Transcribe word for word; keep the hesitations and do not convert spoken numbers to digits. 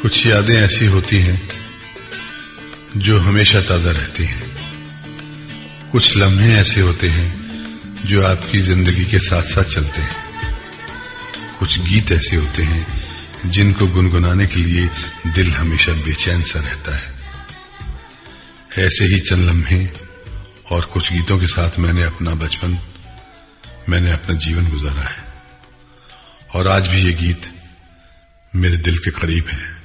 कुछ यादें ऐसी होती हैं जो हमेशा ताजा रहती हैं। कुछ लम्हे ऐसे होते हैं जो आपकी जिंदगी के साथ साथ चलते हैं। कुछ गीत ऐसे होते हैं जिनको गुनगुनाने के लिए दिल हमेशा बेचैन सा रहता है। ऐसे ही चंद लम्हे और कुछ गीतों के साथ मैंने अपना बचपन, मैंने अपना जीवन गुजारा है और आज भी ये गीत मेरे दिल के करीब है।